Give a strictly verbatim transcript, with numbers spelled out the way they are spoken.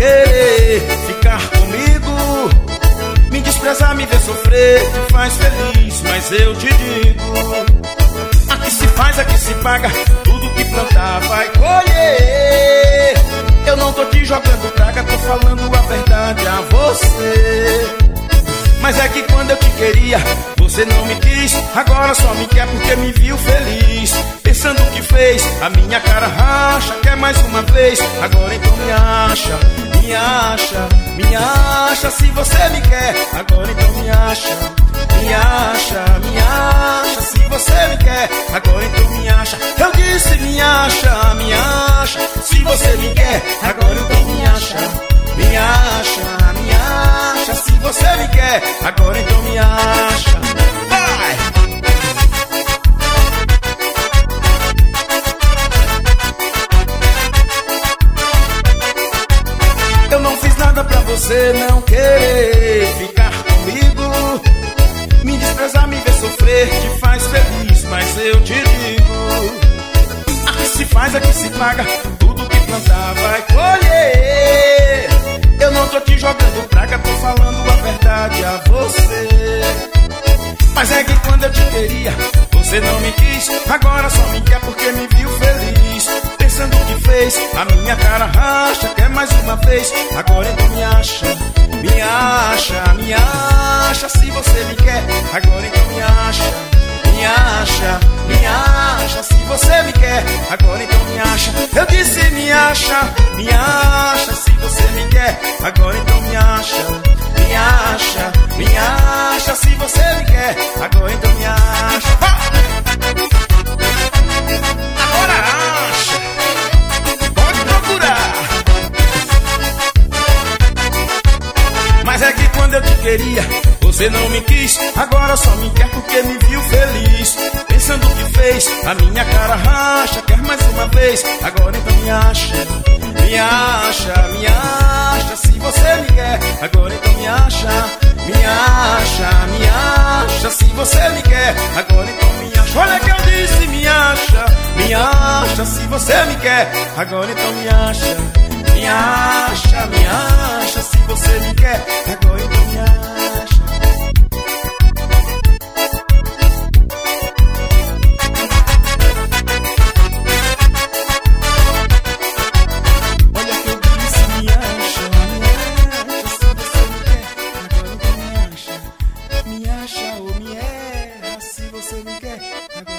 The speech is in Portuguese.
querer ficar comigo, me desprezar, me ver sofrer, te faz feliz, mas eu te digo, aqui se faz, aqui se paga, tudo que plantar vai colher. Eu não tô te jogando praga, tô falando a verdade a você. Mas é que quando eu te queria, você não me quis, agora só me quer porque me viu feliz. Pensando o que fez, a minha cara racha, quer mais uma vez, agora então me acha, me acha, me acha. Se você me quer, agora então me acha, me acha, me acha. Se você me quer, agora então me acha. Eu disse me acha, me acha. Se você me quer, agora então me acha, me acha, me acha. Se você me quer, agora então me acha. Vai! Eu não fiz nada pra você não querer ficar comigo, me desprezar, me ver sofrer, te faz feliz, mas eu te digo, aqui se faz, aqui se paga, tudo que plantar vai colher. Eu não tô te jogando praga, tô falando a verdade a você. Mas é que quando eu te queria, você não me quis, agora só me quer porque me viu feliz. Pensando o que fez, a minha cara racha, quer mais uma vez, agora então me acha, me acha, me acha. Se você me quer, agora então me acha, me acha, me acha. Se você me quer, agora então me acha. Eu disse me acha, me acha. Se você me quer, agora então me acha, me acha, me acha. Se você me quer, agora então me acha. Agora acha, pode procurar. Mas é que quando eu te queria, você não me quis, agora só me quer porque me viu feliz. Pensando o que fez, a minha cara racha, quer mais uma vez, agora então me acha, me acha, me acha. Se você me quer, agora então me acha, me acha, me acha. Se você me quer, agora então me acha. Olha que eu disse me acha, me acha. Se você me quer, agora então me acha, me acha, me acha. Se você me quer, agora então me acha. Me acha ou me erra, se você não quer, agora